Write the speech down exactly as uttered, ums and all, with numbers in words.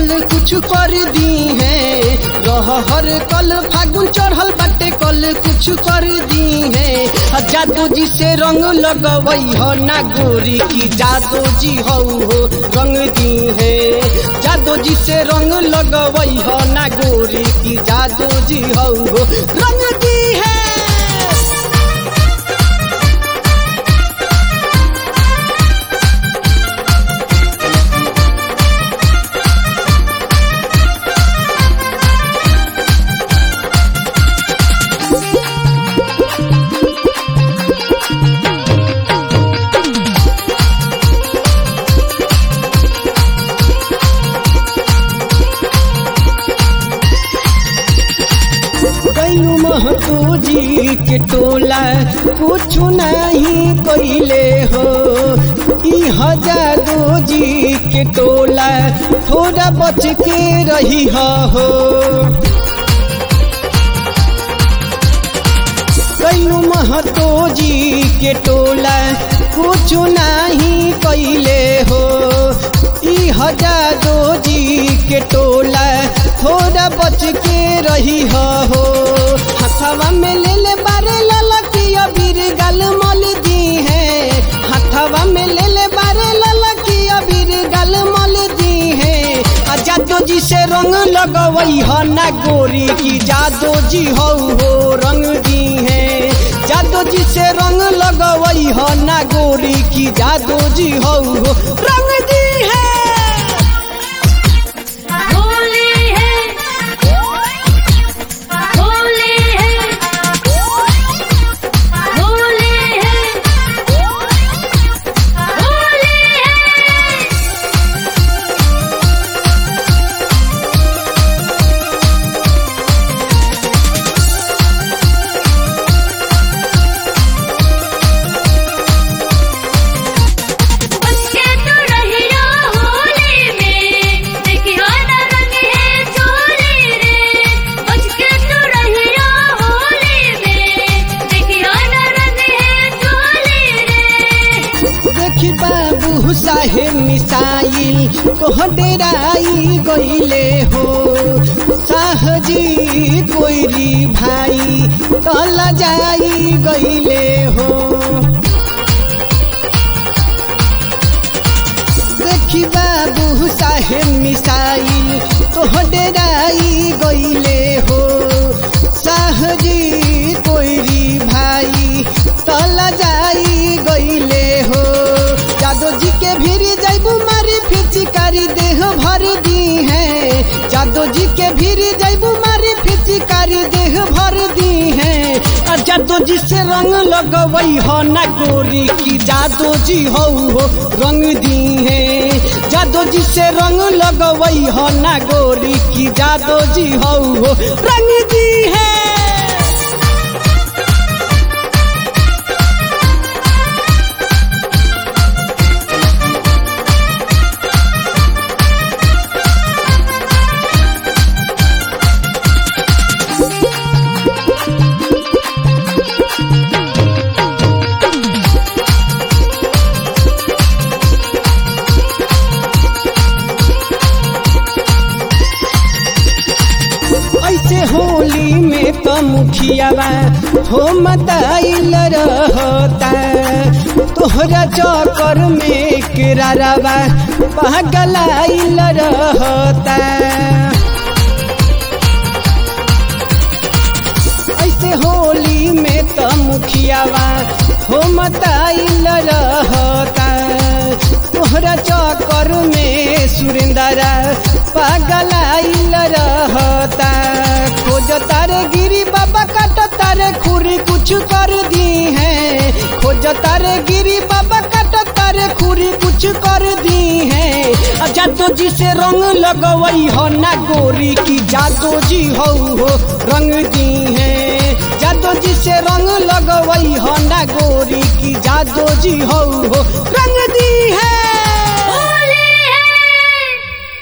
कल कुछ कर दी है। रह हर कल फागुन चढ़ल बाटे कल कुछ कर दी है। जादू जी से रंग लगवई हो ना गोरी की जादू जी हो हो रंग दी है। जादू जी से रंग लगवई हो ना गोरी की जादू जी हो हो रंग दी है। महतो जी के टोला कुछ नहीं कइले हो। ई जादू जी के टोला थोड़ा बच के रही हो। कैलू महतो जी के टोला कुछ नहीं कइले हो। ई जादू जी के टोला थोड़ा बच के रही हो। हथवा में ले ले बारे ललकी अबीर गल मल दी है। हथवा में ले ले बारे ललकी अबीर गल मल दी है। आ जादू जी से रंग लगवई हो ना गोरी की जादू जी हो हो रंग दी है। जादू जी से रंग लगवई हो ना गोरी की जादू जी हो हो रंग दी है। साहे मिसाइल कोह डेराई गईले हो। साहजी कोईरी भाई तला जाई गईले हो। देखी बाबू साहे मिसाइल कोह डेराई गईले हो। साहजी कोईरी भाई तला जाई गईले हो। जादू जी के भीरी जाइबू मारी फिचिकारी देह भर दी है। जादू जी के भीरी जाइबू मारी फिचिकारी देह भर दी है। और जादू जी से रंग लगवई हो ना गोरी की जादू जी हो हो रंग दी है। जादू जी से रंग लगवई हो ना गोरी की जादू जी हो हो रंग दी है। होली में तो मुखियावा हो मताइल रहता। तोहरा चक्कर में किरारावा पागलाइल रहता। ऐसे होली में तो मुखियावा हो मताइल रहता। तोहरा चक्कर में सुरेंद्रा पागलाइल रहता। खोज तारे गिरी बाबा काट तारे खुरी कुछ कर दी है। खोज तारे गिरी बाबा काट तारे खुरी कुछ कर दी है। जादू जी से रंग लगवई हो ना गोरी की जादू जी हो हो रंग दी है। जादू जी से रंग लगवई हो ना गोरी की जादू जी हो हो रंग दी है।